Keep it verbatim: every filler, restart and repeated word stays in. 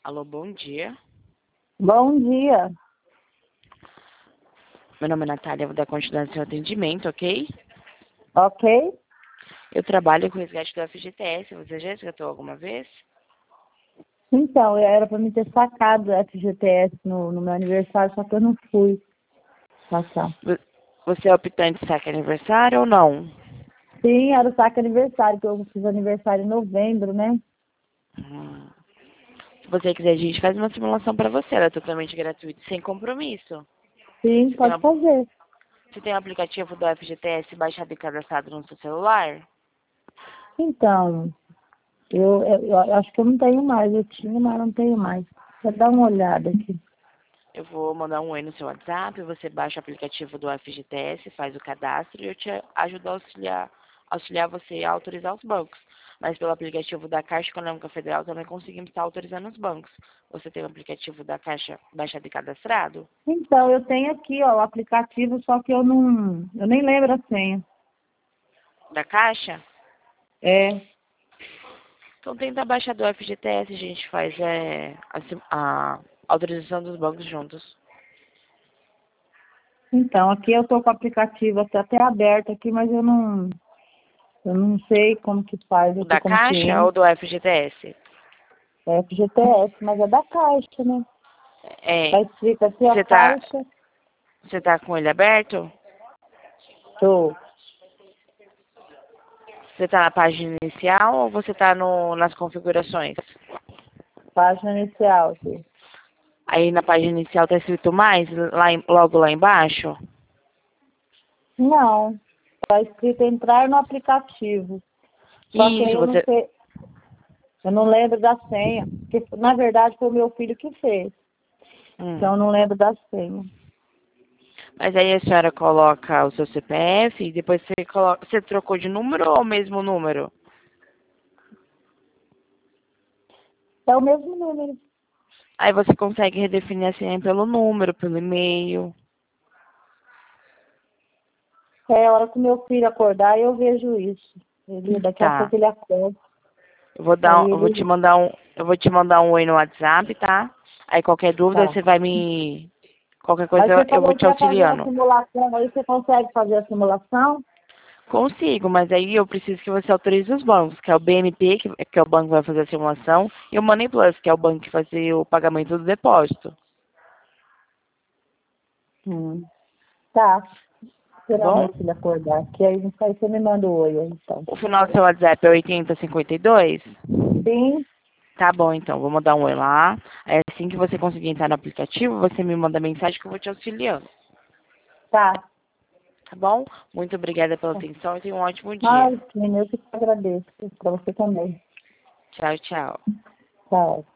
Alô, bom dia. Bom dia. Meu nome é Natália, vou dar continuidade ao seu atendimento, ok? Ok? Eu trabalho com o resgate do F G T S. Você já resgatou alguma vez? Então, era para me ter sacado o F G T S no, no meu aniversário, só que eu não fui sacar. Vo- Você é optante de saque aniversário ou não? Sim, era o saque aniversário, que eu fiz aniversário em novembro, né? Hum. Se você quiser, a gente faz uma simulação para você. Ela é totalmente gratuita e sem compromisso. Sim, Você tem, pode um- fazer. você tem um aplicativo do F G T S baixado e cadastrado no seu celular? Então, eu, eu, eu acho que eu não tenho mais. Eu tinha, mas não tenho mais. Vou dar uma olhada aqui. Eu vou mandar um oi no seu WhatsApp, você baixa o aplicativo do F G T S, faz o cadastro e eu te ajudo a auxiliar, auxiliar você a autorizar os bancos. Mas pelo aplicativo da Caixa Econômica Federal também conseguimos estar autorizando os bancos. Você tem o aplicativo da Caixa baixado e cadastrado? Então, eu tenho aqui, ó, o aplicativo, só que eu não... Eu nem lembro a senha. Da Caixa? É, Então tenta baixar do F G T S, a gente faz é, a, sim- a autorização dos bancos juntos. então, aqui eu tô com o aplicativo até, até aberto aqui, mas eu não... Eu não sei como que faz, O eu tô da como Caixa cliente. ou do F G T S? É F G T S, mas é da Caixa, né? É, Tá escrito aqui a você tá, Caixa. você tá com ele aberto? Tô. Você tá na página inicial ou você tá no, nas configurações? Página inicial aqui. Aí na página inicial tá escrito mais, lá em- logo lá embaixo? Não. Tá escrito entrar no aplicativo. Só que aí Isso, eu não você... sei, eu não lembro da senha. Porque, na verdade, foi o meu filho que fez. Hum. Então eu não lembro da senha. Mas aí a senhora coloca o seu C P F e depois você coloca... Você trocou de número ou o mesmo número? É o mesmo número. Aí você consegue redefinir a senha pelo número, pelo e-mail. É a hora que o meu filho acordar, eu vejo isso. Ele, daqui a Tá. pouco ele acorda. Eu vou Aí dar, eu vou te ele. mandar um, eu vou te mandar um oi no WhatsApp, tá? Aí qualquer dúvida Tá. você vai me, qualquer Aí coisa você eu vou falou te que ia fazer a auxiliando. simulação. Aí você consegue fazer a simulação? Consigo, mas aí eu preciso que você autorize os bancos, que é o B M P, que, que é o banco que vai fazer a simulação, e o Money Plus, que é o banco que vai fazer o pagamento do depósito. Hum. Tá. Tá Esperar bom? meu filho acordar. Que aí, aí você me manda o oi aí, então. O final do seu WhatsApp é oitenta cinquenta e dois? Sim, Tá bom, então, vou mandar um oi lá. Aí assim que você conseguir entrar no aplicativo, você me manda mensagem que eu vou te auxiliando. tá. Tá bom? Muito obrigada pela atenção e tenha um ótimo dia. Ai, menina, eu que te agradeço. Pra você também. Tchau, tchau. Tchau.